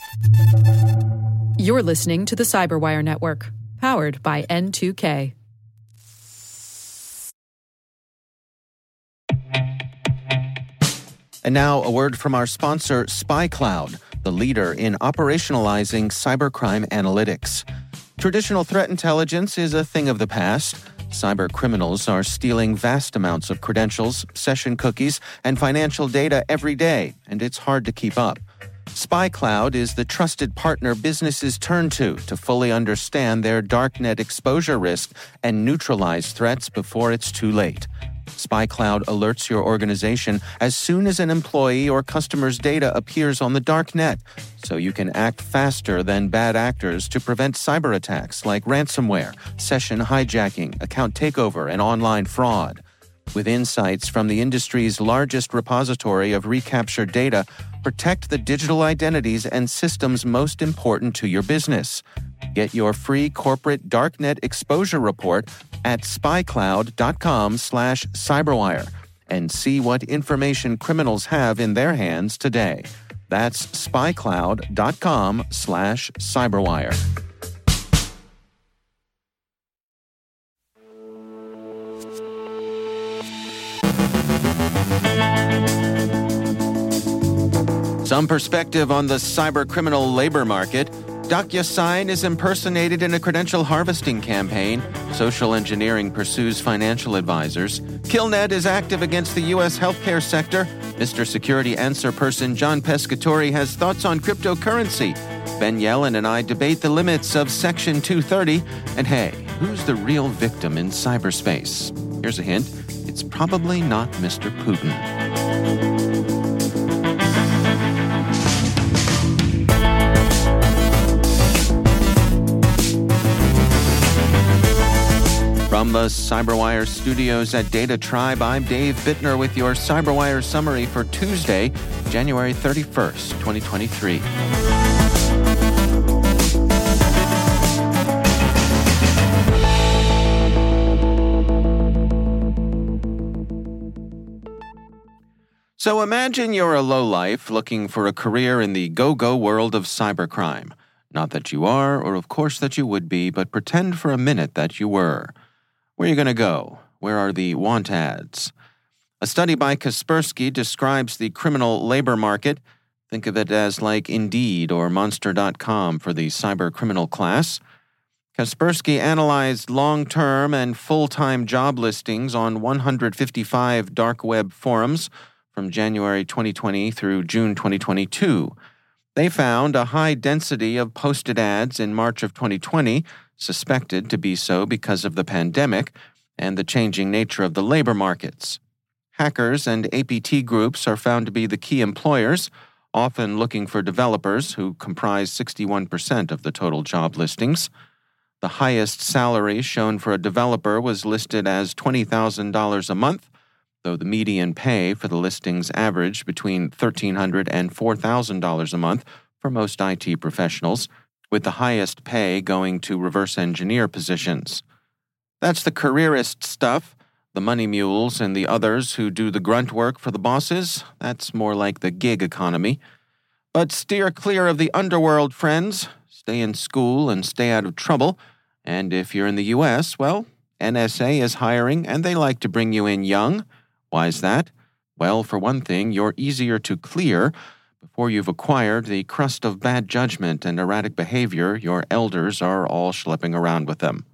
You're listening to the Cyberwire Network, powered by N2K. And now, a word from our sponsor, SpyCloud, the leader in operationalizing cybercrime analytics. Traditional threat intelligence is a thing of the past. Cyber criminals are stealing vast amounts of credentials, session cookies, and financial data every day, and it's hard to keep up. SpyCloud is the trusted partner businesses turn to fully understand their darknet exposure risk and neutralize threats before it's too late. SpyCloud alerts your organization as soon as an employee or customer's data appears on the darknet, so you can act faster than bad actors to prevent cyber attacks like ransomware, session hijacking, account takeover, and online fraud. With insights from the industry's largest repository of recaptured data, protect the digital identities and systems most important to your business. Get your free corporate darknet exposure report at spycloud.com/cyberwire and see what information criminals have in their hands today. That's spycloud.com/cyberwire. Some perspective on the cybercriminal labor market. DocuSign is impersonated in a credential harvesting campaign. Social engineering pursues financial advisors. Killnet is active against the U.S. healthcare sector. Mr. Security Answer Person John Pescatori has thoughts on cryptocurrency. Ben Yellen and I debate the limits of Section 230. And hey, who's the real victim in cyberspace? Here's a hint. It's probably not Mr. Putin. From the Cyberwire studios at Data Tribe, I'm Dave Bittner with your Cyberwire summary for Tuesday, January 31st, 2023. So imagine you're a lowlife looking for a career in the go-go world of cybercrime. Not that you are, or of course that you would be, but pretend for a minute that you were. Where are you going to go? Where are the want ads? A study by Kaspersky describes the criminal labor market. Think of it as like Indeed or Monster.com for the cyber criminal class. Kaspersky analyzed long-term and full-time job listings on 155 dark web forums from January 2020 through June 2022. They found a high density of posted ads in March of 2020, suspected to be so because of the pandemic and the changing nature of the labor markets. Hackers and APT groups are found to be the key employers, often looking for developers who comprise 61% of the total job listings. The highest salary shown for a developer was listed as $20,000 a month, though the median pay for the listings averaged between $1,300 and $4,000 a month for most IT professionals, with the highest pay going to reverse engineer positions. That's the careerist stuff. The money mules and the others who do the grunt work for the bosses, that's more like the gig economy. But steer clear of the underworld, friends. Stay in school and stay out of trouble. And if you're in the U.S., well, NSA is hiring and they like to bring you in young. Why is that? Well, for one thing, you're easier to clear before you've acquired the crust of bad judgment and erratic behavior your elders are all schlepping around with them.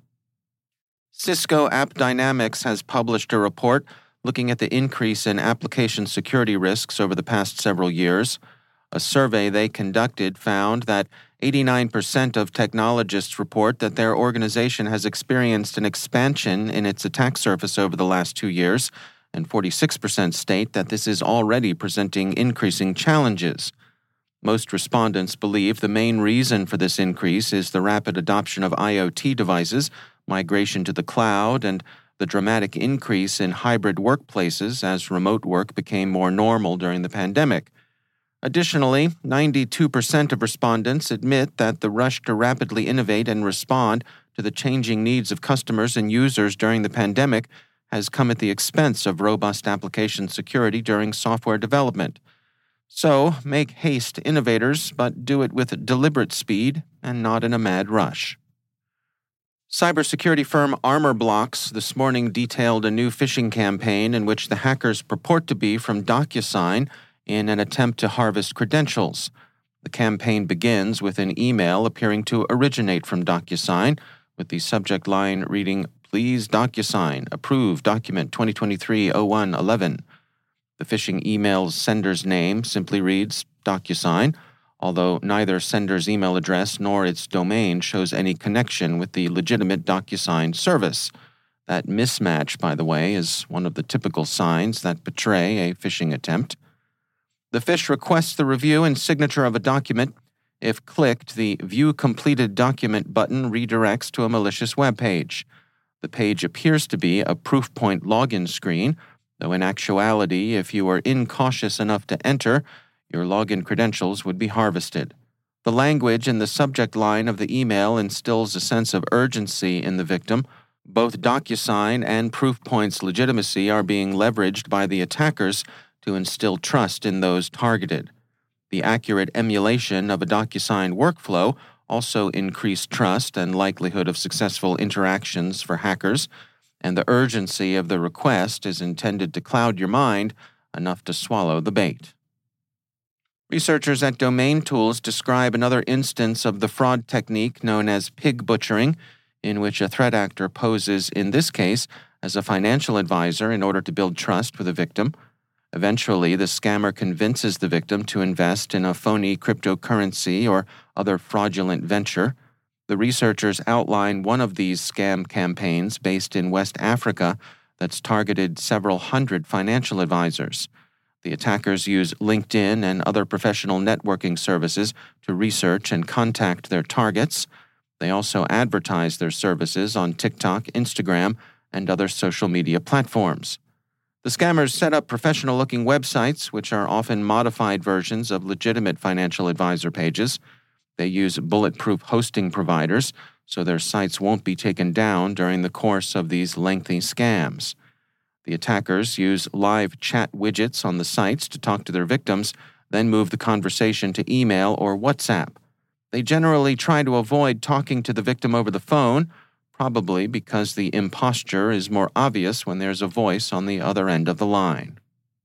Cisco AppDynamics has published a report looking at the increase in application security risks over the past several years. A survey they conducted found that 89% of technologists report that their organization has experienced an expansion in its attack surface over the last 2 years, and 46% state that this is already presenting increasing challenges. Most respondents believe the main reason for this increase is the rapid adoption of IoT devices, migration to the cloud, and the dramatic increase in hybrid workplaces as remote work became more normal during the pandemic. Additionally, 92% of respondents admit that the rush to rapidly innovate and respond to the changing needs of customers and users during the pandemic has come at the expense of robust application security during software development. So, make haste, innovators, but do it with deliberate speed and not in a mad rush. Cybersecurity firm ArmorBlocks this morning detailed a new phishing campaign in which the hackers purport to be from DocuSign in an attempt to harvest credentials. The campaign begins with an email appearing to originate from DocuSign, with the subject line reading, "Please DocuSign, approve document 2023-01-11. The phishing email's sender's name simply reads DocuSign, although neither sender's email address nor its domain shows any connection with the legitimate DocuSign service. That mismatch, by the way, is one of the typical signs that betray a phishing attempt. The phish requests the review and signature of a document. If clicked, the View Completed Document button redirects to a malicious web page. The page appears to be a Proofpoint login screen, though in actuality, if you are incautious enough to enter, your login credentials would be harvested. The language in the subject line of the email instills a sense of urgency in the victim. Both DocuSign and Proofpoint's legitimacy are being leveraged by the attackers to instill trust in those targeted. The accurate emulation of a DocuSign workflow also increased trust and likelihood of successful interactions for hackers, and the urgency of the request is intended to cloud your mind enough to swallow the bait. Researchers at Domain Tools describe another instance of the fraud technique known as pig butchering, in which a threat actor poses, in this case, as a financial advisor in order to build trust with a victim. Eventually, the scammer convinces the victim to invest in a phony cryptocurrency or other fraudulent venture. The researchers outline one of these scam campaigns based in West Africa that's targeted several hundred financial advisors. The attackers use LinkedIn and other professional networking services to research and contact their targets. They also advertise their services on TikTok, Instagram, and other social media platforms. The scammers set up professional-looking websites, which are often modified versions of legitimate financial advisor pages. They use bulletproof hosting providers, so their sites won't be taken down during the course of these lengthy scams. The attackers use live chat widgets on the sites to talk to their victims, then move the conversation to email or WhatsApp. They generally try to avoid talking to the victim over the phone, probably because the imposture is more obvious when there's a voice on the other end of the line.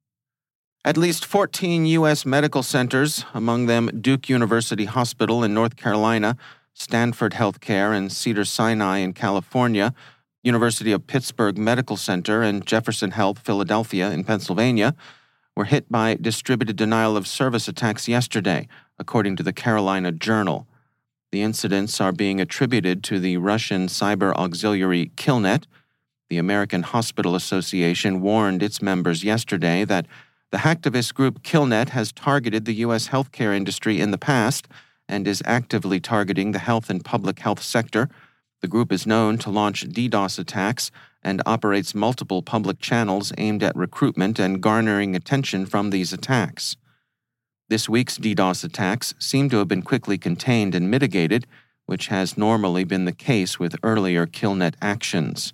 At least 14 U.S. medical centers, among them Duke University Hospital in North Carolina, Stanford Healthcare and Cedars-Sinai in California, University of Pittsburgh Medical Center and Jefferson Health Philadelphia in Pennsylvania, were hit by distributed denial of service attacks yesterday, according to the Carolina Journal. The incidents are being attributed to the Russian cyber auxiliary Killnet. The American Hospital Association warned its members yesterday that the hacktivist group Killnet has targeted the U.S. healthcare industry in the past and is actively targeting the health and public health sector. The group is known to launch DDoS attacks and operates multiple public channels aimed at recruitment and garnering attention from these attacks. This week's DDoS attacks seem to have been quickly contained and mitigated, which has normally been the case with earlier Killnet actions.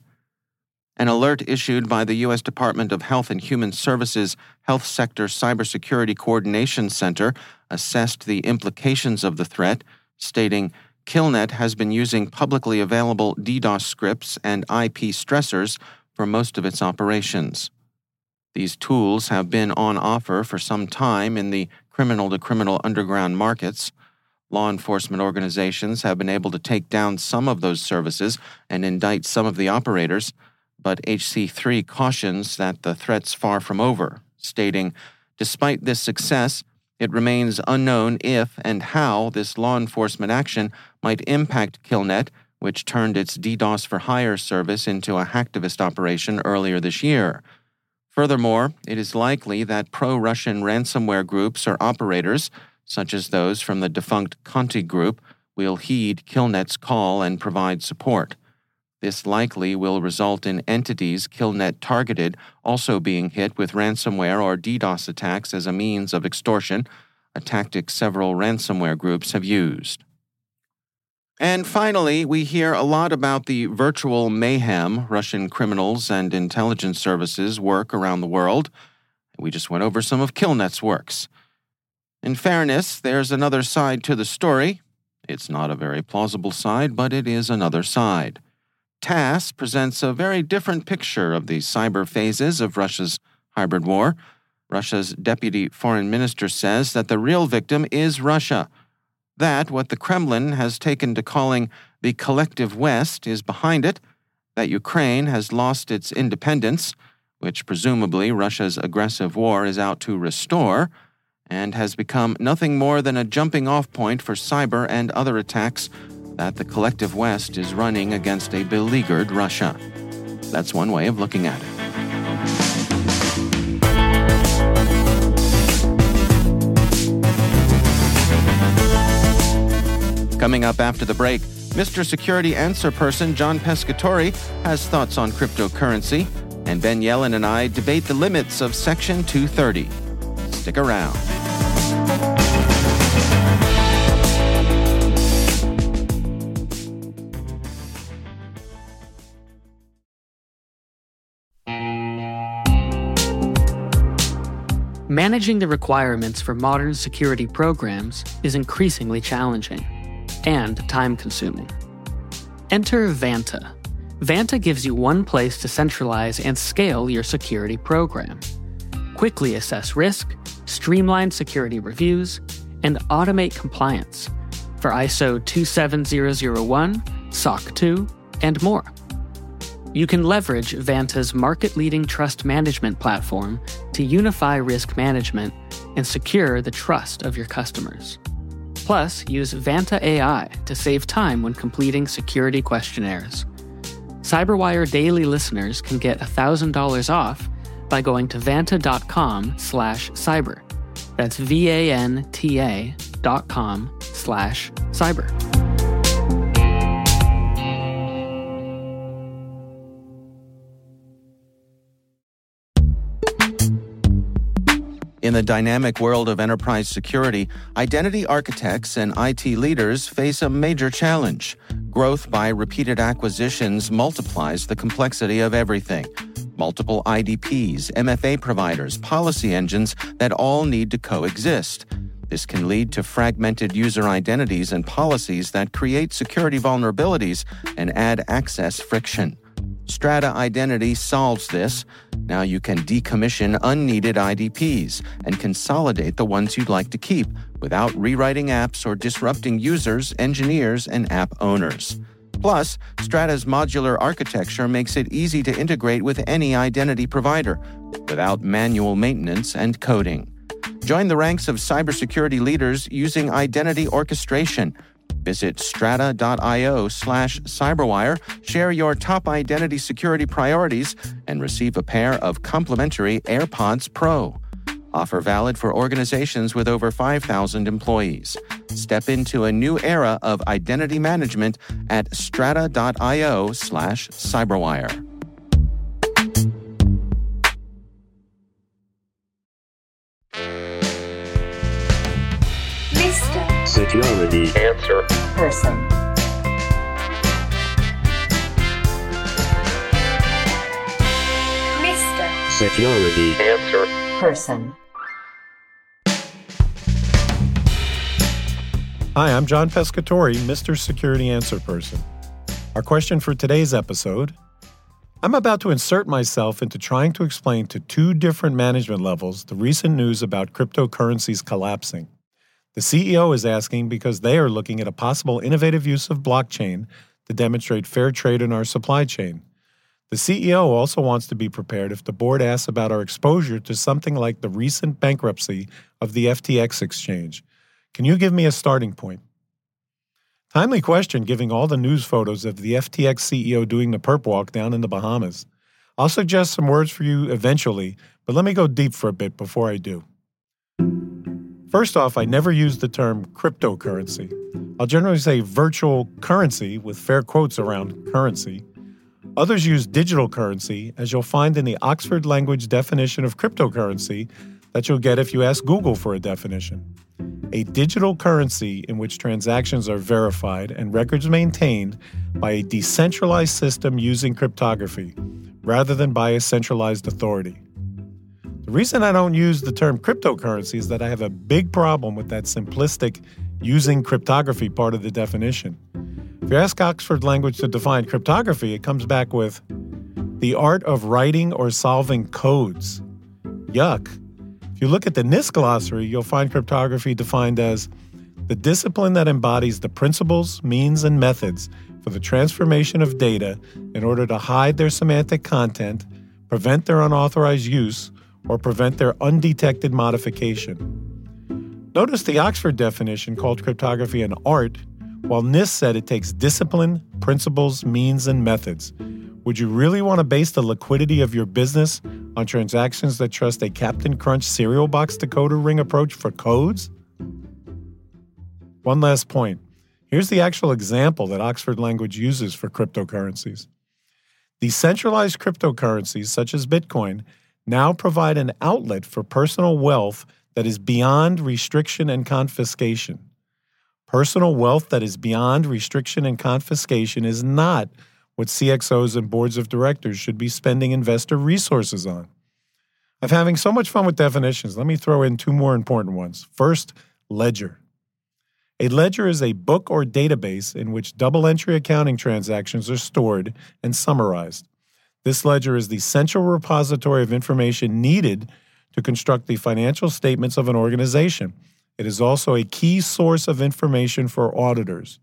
An alert issued by the U.S. Department of Health and Human Services Health Sector Cybersecurity Coordination Center assessed the implications of the threat, stating, Killnet has been using publicly available DDoS scripts and IP stressors for most of its operations. These tools have been on offer for some time in the criminal-to-criminal underground markets. Law enforcement organizations have been able to take down some of those services and indict some of the operators, but HC3 cautions that the threat's far from over, stating, despite this success, it remains unknown if and how this law enforcement action might impact Killnet, which turned its DDoS for Hire service into a hacktivist operation earlier this year. Furthermore, it is likely that pro-Russian ransomware groups or operators, such as those from the defunct Conti Group, will heed Killnet's call and provide support. This likely will result in entities Killnet targeted also being hit with ransomware or DDoS attacks as a means of extortion, a tactic several ransomware groups have used. And finally, we hear a lot about the virtual mayhem Russian criminals and intelligence services work around the world. We just went over some of Killnet's works. In fairness, there's another side to the story. It's not a very plausible side, but it is another side. TASS presents a very different picture of the cyber phases of Russia's hybrid war. Russia's deputy foreign minister says that the real victim is Russia. That what the Kremlin has taken to calling the collective West is behind it, that Ukraine has lost its independence, which presumably Russia's aggressive war is out to restore, and has become nothing more than a jumping-off point for cyber and other attacks that the collective West is running against a beleaguered Russia. That's one way of looking at it. Coming up after the break, Mr. Security Answer Person John Pescatore has thoughts on cryptocurrency, and Ben Yellen and I debate the limits of Section 230. Stick around. Managing the requirements for modern security programs is increasingly challenging and time-consuming. Enter Vanta. Vanta gives you one place to centralize and scale your security program. Quickly assess risk, streamline security reviews, and automate compliance for ISO 27001, SOC 2, and more. You can leverage Vanta's market-leading trust management platform to unify risk management and secure the trust of your customers. Plus, use Vanta AI to save time when completing security questionnaires. CyberWire Daily listeners can get $1,000 off by going to vanta.com/cyber. That's vanta.com/cyber. In the dynamic world of enterprise security, identity architects and IT leaders face a major challenge. Growth by repeated acquisitions multiplies the complexity of everything. Multiple IDPs, MFA providers, policy engines that all need to coexist. This can lead to fragmented user identities and policies that create security vulnerabilities and add access friction. Strata Identity solves this. Now you can decommission unneeded IDPs and consolidate the ones you'd like to keep without rewriting apps or disrupting users, engineers, and app owners. Plus, Strata's modular architecture makes it easy to integrate with any identity provider without manual maintenance and coding. Join the ranks of cybersecurity leaders using identity orchestration. Visit strata.io/cyberwire, share your top identity security priorities, and receive a pair of complimentary AirPods Pro. Offer valid for organizations with over 5,000 employees. Step into a new era of identity management at strata.io/cyberwire. Security Answer Person. Mr. Security Answer Person. Hi, I'm John Pescatore, Mr. Security Answer Person. Our question for today's episode: I'm about to insert myself into trying to explain to two different management levels the recent news about cryptocurrencies collapsing. The CEO is asking because they are looking at a possible innovative use of blockchain to demonstrate fair trade in our supply chain. The CEO also wants to be prepared if the board asks about our exposure to something like the recent bankruptcy of the FTX exchange. Can you give me a starting point? Timely question, giving all the news photos of the FTX CEO doing the perp walk down in the Bahamas. I'll suggest some words for you eventually, but let me go deep for a bit before I do. First off, I never use the term cryptocurrency. I'll generally say virtual currency with fair quotes around currency. Others use digital currency, as you'll find in the Oxford Language definition of cryptocurrency that you'll get if you ask Google for a definition. A digital currency in which transactions are verified and records maintained by a decentralized system using cryptography, rather than by a centralized authority. The reason I don't use the term cryptocurrency is that I have a big problem with that simplistic using cryptography part of the definition. If you ask Oxford Language to define cryptography, it comes back with the art of writing or solving codes. Yuck. If you look at the NIST glossary, you'll find cryptography defined as the discipline that embodies the principles, means, and methods for the transformation of data in order to hide their semantic content, prevent their unauthorized use, or prevent their undetected modification. Notice the Oxford definition called cryptography an art, while NIST said it takes discipline, principles, means, and methods. Would you really want to base the liquidity of your business on transactions that trust a Captain Crunch cereal box decoder ring approach for codes? One last point. Here's the actual example that Oxford Language uses for cryptocurrencies. Decentralized cryptocurrencies, such as Bitcoin, now provide an outlet for personal wealth that is beyond restriction and confiscation. Personal wealth that is beyond restriction and confiscation is not what CXOs and boards of directors should be spending investor resources on. I'm having so much fun with definitions. Let me throw in two more important ones. First, ledger. A ledger is a book or database in which double-entry accounting transactions are stored and summarized. This ledger is the central repository of information needed to construct the financial statements of an organization. It is also a key source of information for auditors.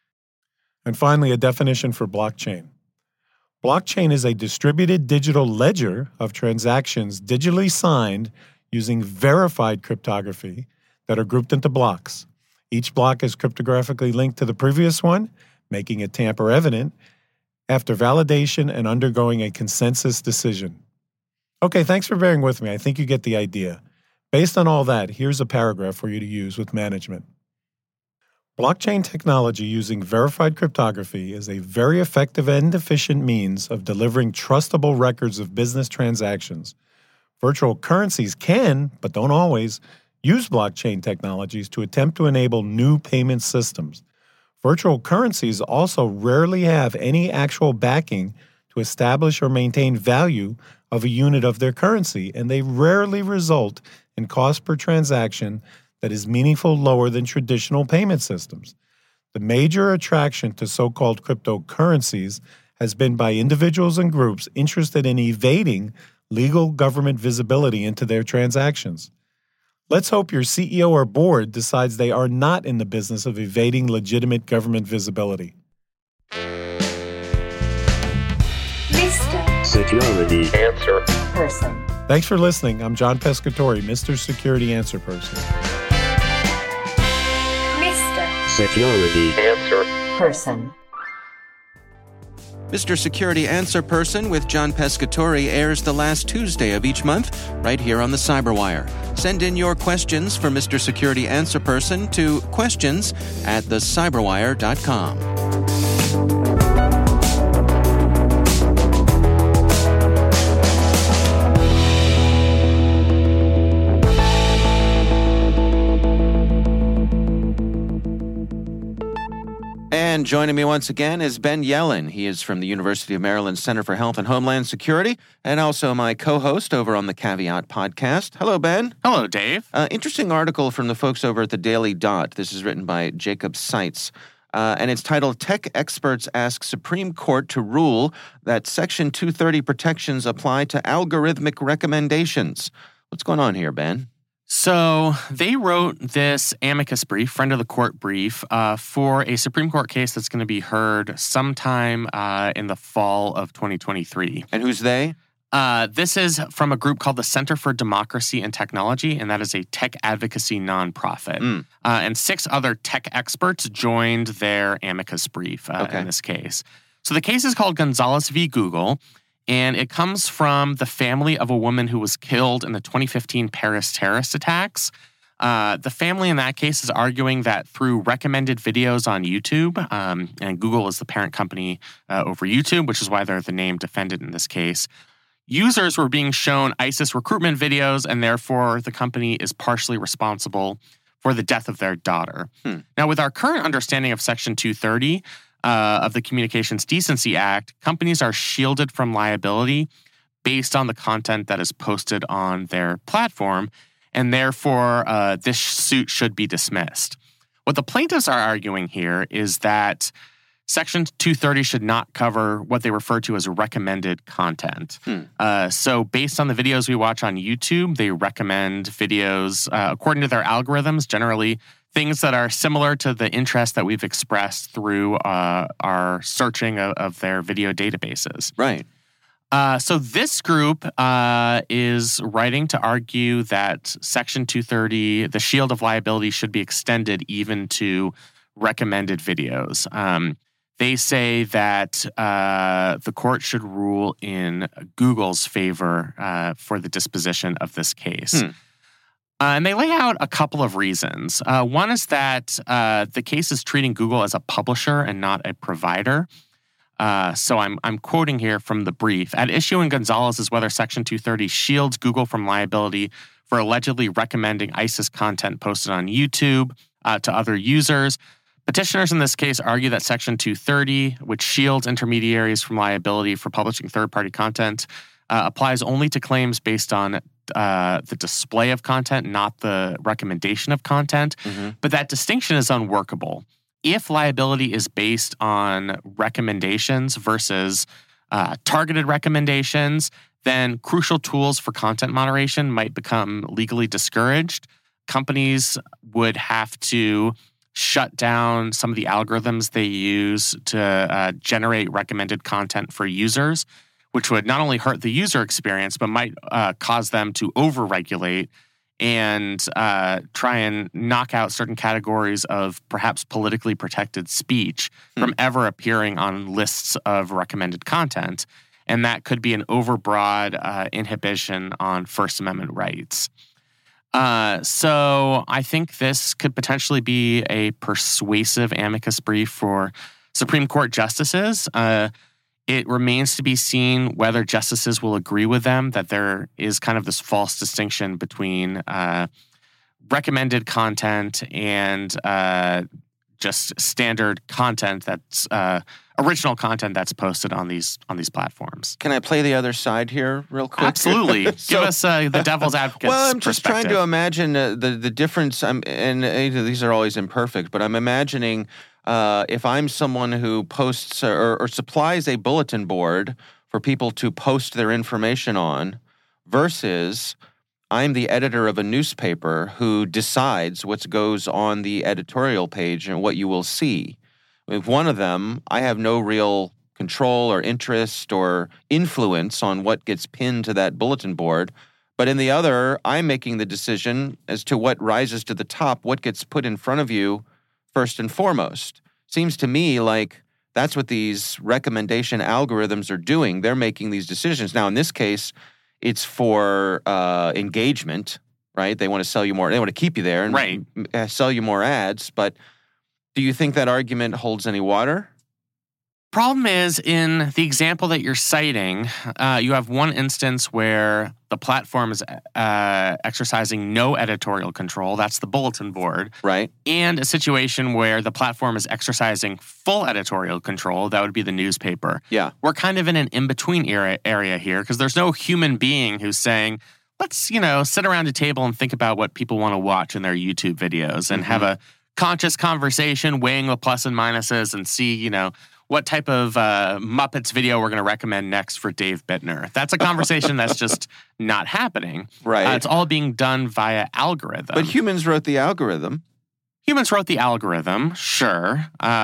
And finally, a definition for blockchain. Blockchain is a distributed digital ledger of transactions digitally signed using verified cryptography that are grouped into blocks. Each block is cryptographically linked to the previous one, making it tamper-evident, after validation and undergoing a consensus decision. Okay, thanks for bearing with me. I think you get the idea. Based on all that, here's a paragraph for you to use with management. Blockchain technology using verified cryptography is a very effective and efficient means of delivering trustable records of business transactions. Virtual currencies can, but don't always, use blockchain technologies to attempt to enable new payment systems. Virtual currencies also rarely have any actual backing to establish or maintain value of a unit of their currency, and they rarely result in cost per transaction that is meaningfully lower than traditional payment systems. The major attraction to so-called cryptocurrencies has been by individuals and groups interested in evading legal government visibility into their transactions. Let's hope your CEO or board decides they are not in the business of evading legitimate government visibility. Mr. Security Answer Person. Thanks for listening. I'm John Pescatore, Mr. Security Answer Person. Mr. Security Answer Person. Mr. Security Answer Person with John Pescatore airs the last Tuesday of each month right here on the Cyberwire. Send in your questions for Mr. Security Answer Person to questions@thecyberwire.com. And joining me once again is Ben Yelin. He is from the University of Maryland Center for Health and Homeland Security, and also my co-host over on the Caveat podcast. Hello, Ben. Hello, Dave. Interesting article from the folks over at the Daily Dot. This is written by Jacob Seitz, and it's titled, Tech Experts Ask Supreme Court to Rule That Section 230 Protections Apply to Algorithmic Recommendations. What's going on here, Ben? So they wrote this amicus brief, friend of the court brief, for a Supreme Court case that's going to be heard sometime in the fall of 2023. And who's they? This is from a group called the Center for Democracy and Technology, and that is a tech advocacy nonprofit. And 6 other tech experts joined their amicus brief in this case. So the case is called Gonzalez v. Google. And it comes from the family of a woman who was killed in the 2015 Paris terrorist attacks. The family in that case is arguing that through recommended videos on YouTube, and Google is the parent company over YouTube, which is why they're the named defendant in this case, users were being shown ISIS recruitment videos, and therefore the company is partially responsible for the death of their daughter. Now, with our current understanding of Section 230, of the Communications Decency Act, companies are shielded from liability based on the content that is posted on their platform, and therefore this suit should be dismissed. What the plaintiffs are arguing here is that Section 230 should not cover what they refer to as recommended content. So based on the videos we watch on YouTube, they recommend videos according to their algorithms, generally things that are similar to the interest that we've expressed through our searching of their video databases. Right. So this group is writing to argue that Section 230, the shield of liability, should be extended even to recommended videos. They say that the court should rule in Google's favor for the disposition of this case. And they lay out a couple of reasons. One is that the case is treating Google as a publisher and not a provider. So I'm quoting here from the brief. At issue in Gonzalez is whether Section 230 shields Google from liability for allegedly recommending ISIS content posted on YouTube to other users. Petitioners in this case argue that Section 230, which shields intermediaries from liability for publishing third-party content, applies only to claims based on the display of content, not the recommendation of content. But that distinction is unworkable. If liability is based on recommendations versus targeted recommendations, then crucial tools for content moderation might become legally discouraged. Companies would have to shut down some of the algorithms they use to generate recommended content for users, which would not only hurt the user experience, but might cause them to overregulate and try and knock out certain categories of perhaps politically protected speech from ever appearing on lists of recommended content. And that could be an overbroad inhibition on First Amendment rights. So I think this could potentially be a persuasive amicus brief for Supreme Court justices. It remains to be seen whether justices will agree with them that there is kind of this false distinction between recommended content and just standard content that's original content that's posted on these platforms. Can I play the other side here real quick? Absolutely. Give us the devil's advocate's Well, I'm just trying perspective. to imagine the difference. And these are always imperfect, but I'm imagining if I'm someone who posts or supplies a bulletin board for people to post their information on versus I'm the editor of a newspaper who decides what goes on the editorial page and what you will see. With one of them, I have no real control or interest or influence on what gets pinned to that bulletin board. But in the other, I'm making the decision as to what rises to the top, what gets put in front of you first and foremost. Seems to me like that's what these recommendation algorithms are doing. They're making these decisions. Now, in this case, it's for engagement, right? They want to sell you more. They want to keep you there and sell you more ads. But do you think that argument holds any water? Problem is, in the example that you're citing, you have one instance where the platform is exercising no editorial control. That's the bulletin board. Right. And a situation where the platform is exercising full editorial control. That would be the newspaper. Yeah. We're kind of in an in-between area here because there's no human being who's saying, let's, sit around a table and think about what people want to watch in their YouTube videos and have a conscious conversation, weighing the plus and minuses and see, what type of Muppets video we're going to recommend next for Dave Bittner. That's a conversation that's just not happening. Right. It's all being done via algorithm. But humans wrote the algorithm. Humans wrote the algorithm, sure.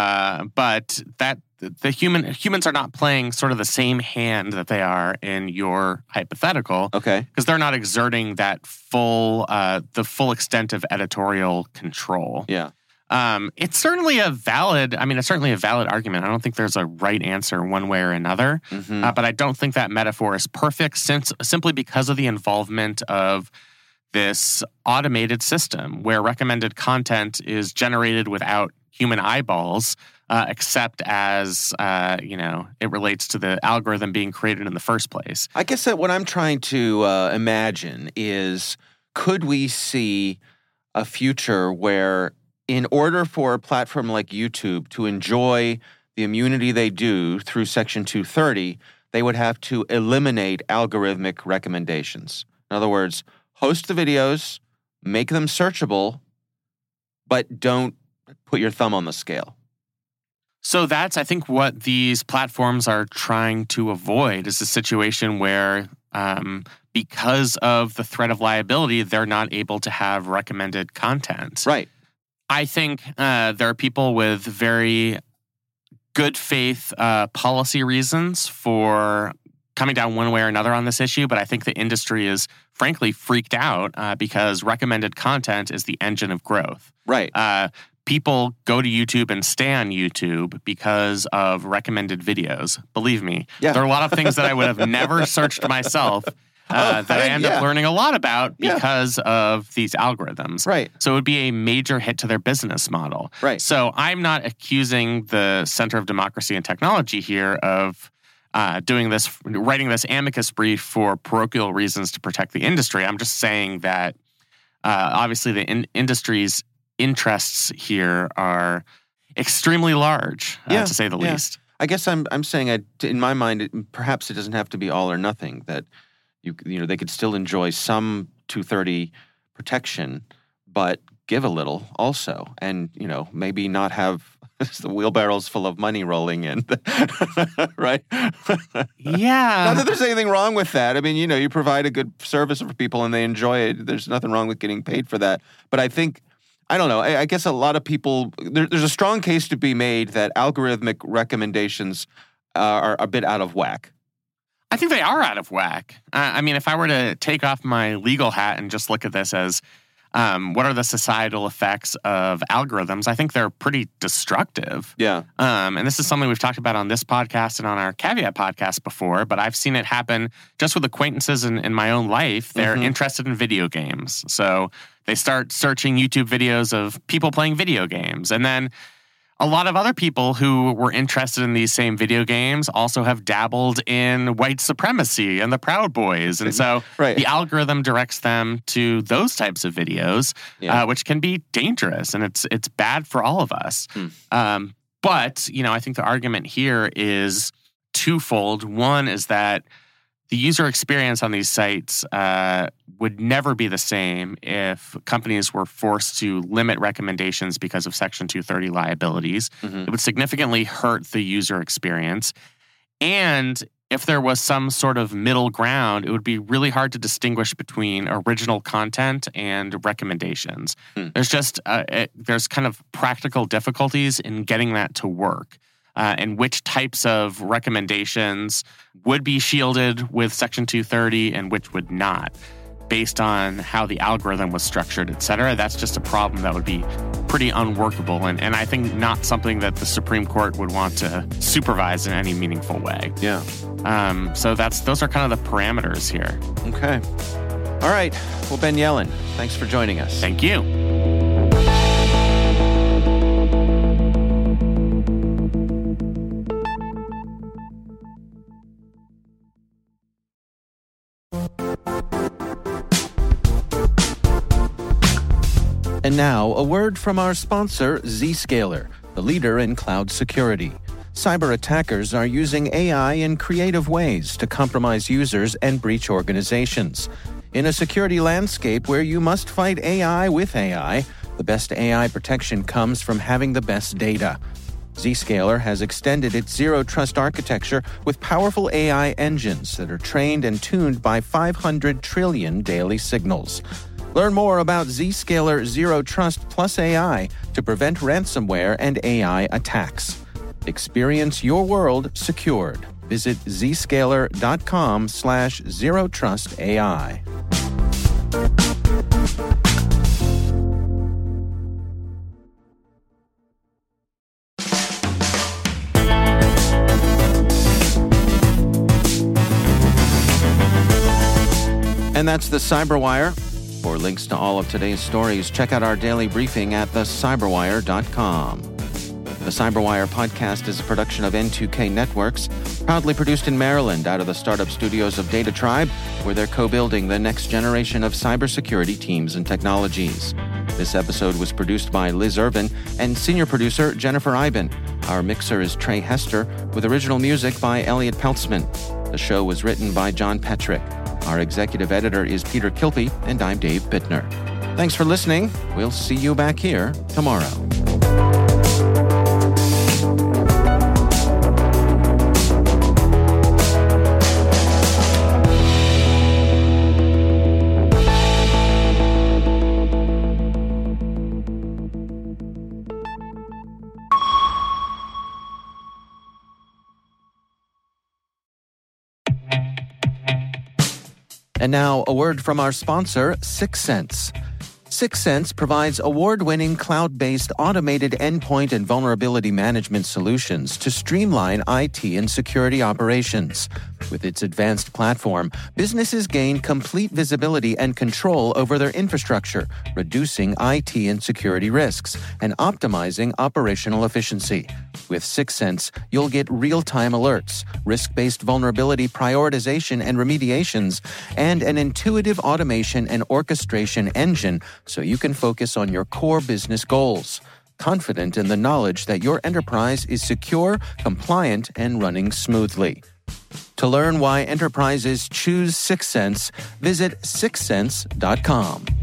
But humans are not playing sort of the same hand that they are in your hypothetical. Okay. Because they're not exerting that the full extent of editorial control. Yeah. It's certainly a valid argument. I don't think there's a right answer one way or another. But I don't think that metaphor is perfect simply because of the involvement of this automated system where recommended content is generated without human eyeballs, except as, it relates to the algorithm being created in the first place. I guess that what I'm trying to imagine is, could we see a future where in order for a platform like YouTube to enjoy the immunity they do through Section 230, they would have to eliminate algorithmic recommendations. In other words, host the videos, make them searchable, but don't put your thumb on the scale. So that's, I think, what these platforms are trying to avoid is a situation where because of the threat of liability, they're not able to have recommended content. Right. I think there are people with very good faith policy reasons for coming down one way or another on this issue, but I think the industry is frankly freaked out because recommended content is the engine of growth. Right. People go to YouTube and stay on YouTube because of recommended videos. Believe me, there are a lot of things that I would have never searched myself that I end up learning a lot about because of these algorithms. Right. So it would be a major hit to their business model. Right. So I'm not accusing the Center of Democracy and Technology here of writing this amicus brief for parochial reasons to protect the industry. I'm just saying that obviously the industry's interests here are extremely large, to say the least. I guess I'm saying, in my mind, perhaps it doesn't have to be all or nothing. That they could still enjoy some 230 protection, but give a little also, and maybe not have the wheelbarrows full of money rolling in, right? Yeah. Not that there's anything wrong with that. I mean, you provide a good service for people and they enjoy it. There's nothing wrong with getting paid for that. But I think, I don't know, I guess a lot of people, there's a strong case to be made that algorithmic recommendations are a bit out of whack. I think they are out of whack. I mean, if I were to take off my legal hat and just look at this as what are the societal effects of algorithms, I think they're pretty destructive. Yeah. And this is something we've talked about on this podcast and on our Caveat podcast before, but I've seen it happen just with acquaintances in my own life. They're interested in video games. So they start searching YouTube videos of people playing video games. And then a lot of other people who were interested in these same video games also have dabbled in white supremacy and the Proud Boys. And so the algorithm directs them to those types of videos, which can be dangerous. And it's bad for all of us. But, I think the argument here is twofold. One is that the user experience on these sites would never be the same if companies were forced to limit recommendations because of Section 230 liabilities. It would significantly hurt the user experience. And if there was some sort of middle ground, it would be really hard to distinguish between original content and recommendations. There's just there's kind of practical difficulties in getting that to work. And which types of recommendations would be shielded with Section 230 and which would not, based on how the algorithm was structured, et cetera. That's just a problem that would be pretty unworkable and I think not something that the Supreme Court would want to supervise in any meaningful way. Yeah. So those are kind of the parameters here. Okay. All right. Well, Ben Yelin, thanks for joining us. Thank you. And now, a word from our sponsor, Zscaler, the leader in cloud security. Cyber attackers are using AI in creative ways to compromise users and breach organizations. In a security landscape where you must fight AI with AI, the best AI protection comes from having the best data. Zscaler has extended its Zero Trust architecture with powerful AI engines that are trained and tuned by 500 trillion daily signals. Learn more about Zscaler Zero Trust Plus AI to prevent ransomware and AI attacks. Experience your world secured. Visit zscaler.com/zerotrustai. And that's the Cyberwire. For links to all of today's stories, check out our daily briefing at thecyberwire.com. The Cyberwire podcast is a production of N2K Networks, proudly produced in Maryland out of the startup studios of Data Tribe, where they're co-building the next generation of cybersecurity teams and technologies. This episode was produced by Liz Irvin and senior producer Jennifer Iben. Our mixer is Trey Hester, with original music by Elliot Peltzman. The show was written by John Petrick. Our executive editor is Peter Kilpie, and I'm Dave Bittner. Thanks for listening. We'll see you back here tomorrow. And now, a word from our sponsor, Syxsense. Syxsense provides award-winning cloud-based automated endpoint and vulnerability management solutions to streamline IT and security operations. With its advanced platform, businesses gain complete visibility and control over their infrastructure, reducing IT and security risks and optimizing operational efficiency. With Syxsense, you'll get real-time alerts, risk-based vulnerability prioritization and remediations, and an intuitive automation and orchestration engine so you can focus on your core business goals, confident in the knowledge that your enterprise is secure, compliant, and running smoothly. To learn why enterprises choose Syxsense, visit syxsense.com.